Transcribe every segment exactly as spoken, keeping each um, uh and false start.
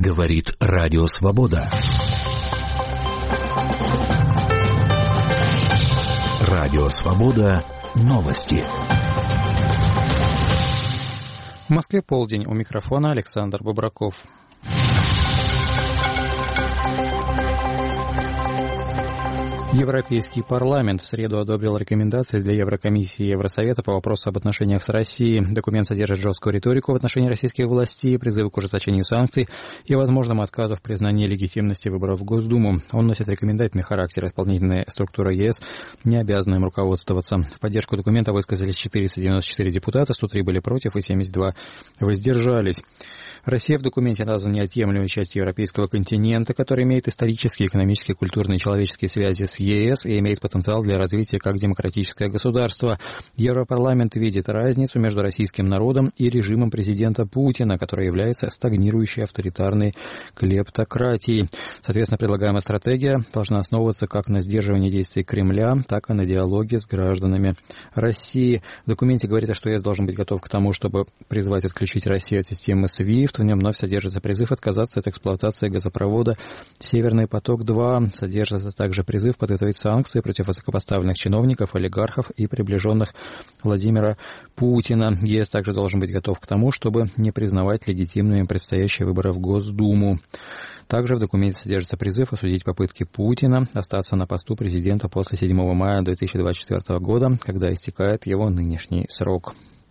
Говорит Радио Свобода. Радио Свобода. Новости. В Москве полдень. У микрофона Александр Бобраков. Европейский парламент в среду одобрил рекомендации для Еврокомиссии и Евросовета по вопросу об отношениях с Россией. Документ содержит жесткую риторику в отношении российских властей, призывы к ужесточению санкций и возможному отказу в признании легитимности выборов в Госдуму. Он носит рекомендательный характер. Исполнительная структура ЕС не обязана им руководствоваться. В поддержку документа высказались четыреста девяносто четыре депутата, сто три были против и семьдесят два воздержались. Россия в документе названа неотъемлемой частью европейского континента, который имеет исторические, экономические, культурные и человеческие связи с ЕС и имеет потенциал для развития как демократическое государство. Европарламент видит разницу между российским народом и режимом президента Путина, который является стагнирующей авторитарной клептократией. Соответственно, предлагаемая стратегия должна основываться как на сдерживании действий Кремля, так и на диалоге с гражданами России. В документе говорится, что ЕС должен быть готов к тому, чтобы призвать отключить Россию от системы свифт. В нем вновь содержится призыв отказаться от эксплуатации газопровода «Северный поток-два». Содержится также призыв подготовить санкции против высокопоставленных чиновников, олигархов и приближенных Владимира Путина. ЕС также должен быть готов к тому, чтобы не признавать легитимными предстоящие выборы в Госдуму. Также в документе содержится призыв осудить попытки Путина остаться на посту президента после седьмого мая две тысячи двадцать четвёртого года, когда истекает его нынешний срок.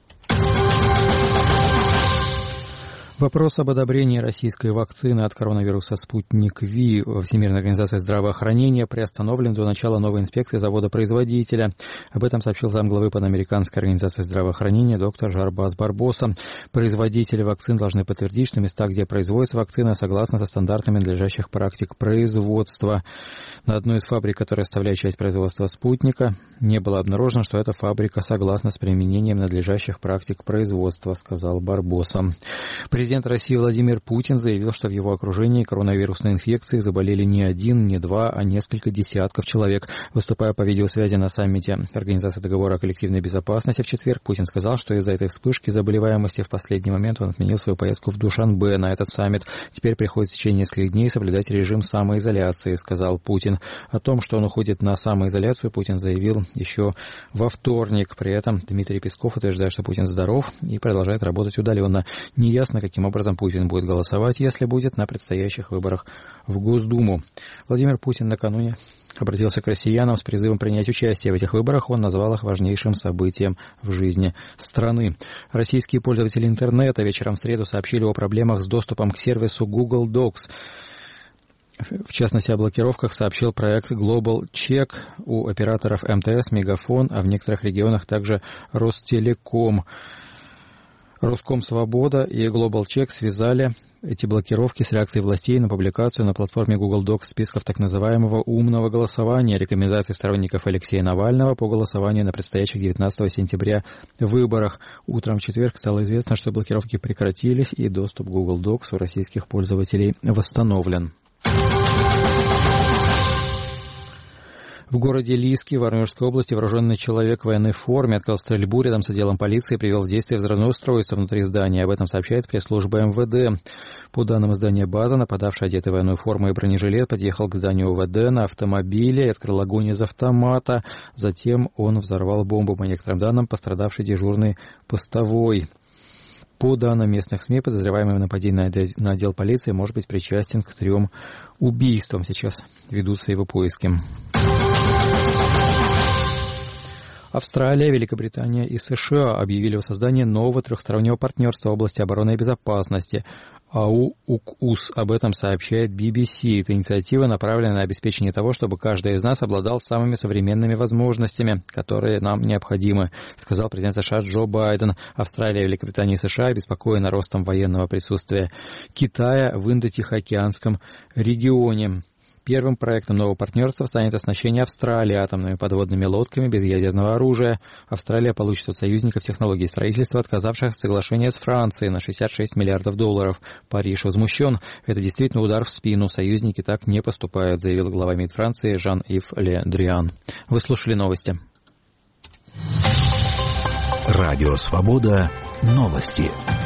Вопрос об одобрении российской вакцины от коронавируса «Спутник Ви» во Всемирной организации здравоохранения приостановлен до начала новой инспекции завода-производителя. Об этом сообщил замглавы Панамериканской организации здравоохранения доктор Жарбас Барбоса. Производители вакцин должны подтвердить, что места, где производится вакцина, согласны со стандартами надлежащих практик производства. На одной из фабрик, которая составляет часть производства «Спутника», не было обнаружено, что эта фабрика согласна с применением надлежащих практик производства, сказал Барбоса. Президент России Владимир Путин заявил, что в его окружении коронавирусной инфекцией заболели не один, не два, а несколько десятков человек. Выступая по видеосвязи на саммите Организации договора о коллективной безопасности в четверг, Путин сказал, что из-за этой вспышки заболеваемости в последний момент он отменил свою поездку в Душанбе на этот саммит. Теперь приходится в течение нескольких дней соблюдать режим самоизоляции, сказал Путин. О том, что он уходит на самоизоляцию, Путин заявил еще во вторник. При этом Дмитрий Песков утверждает, что Путин здоров и продолжает работать удаленно. Неясно, каким Каким образом Путин будет голосовать, если будет на предстоящих выборах в Госдуму. Владимир Путин накануне обратился к россиянам с призывом принять участие в этих выборах. Он назвал их важнейшим событием в жизни страны. Российские пользователи интернета вечером в среду сообщили о проблемах с доступом к сервису Google Docs. В частности, о блокировках сообщил проект Global Check у операторов эм тэ эс, Мегафон, а в некоторых регионах также Ростелеком. Роскомсвобода и Global Check связали эти блокировки с реакцией властей на публикацию на платформе Google Docs списков так называемого умного голосования, рекомендаций сторонников Алексея Навального по голосованию на предстоящих девятнадцатого сентября выборах. Утром в четверг стало известно, что блокировки прекратились и доступ к Google Docs у российских пользователей восстановлен. В городе Лиски, Воронежской области, вооруженный человек в военной форме открыл стрельбу рядом с отделом полиции и привел в действие взрывное устройство внутри здания. Об этом сообщает пресс-служба эм вэ дэ. По данным издания «База», нападавший, одетый в военную форму и бронежилет, подъехал к зданию о вэ дэ на автомобиле и открыл огонь из автомата. Затем он взорвал бомбу. По некоторым данным, пострадавший дежурный постовой. По данным местных СМИ, подозреваемый в нападении на отдел полиции может быть причастен к трем убийствам. Сейчас ведутся его поиски. Австралия, Великобритания и США объявили о создании нового трехстороннего партнерства в области обороны и безопасности. АУКУС. Об этом сообщает би би си. Эта инициатива направлена на обеспечение того, чтобы каждый из нас обладал самыми современными возможностями, которые нам необходимы, сказал президент США Джо Байден. Австралия, Великобритания и США обеспокоены ростом военного присутствия Китая в Индо-Тихоокеанском регионе. Первым проектом нового партнерства станет оснащение Австралии атомными подводными лодками без ядерного оружия. Австралия получит от союзников технологий строительства, отказавших от соглашения с Францией на шестьдесят шесть миллиардов долларов. Париж возмущен. Это действительно удар в спину. Союзники так не поступают, заявил глава МИД Франции Жан-Ив Ле Дрюан. Вы слушали новости. Радио Свобода. Новости.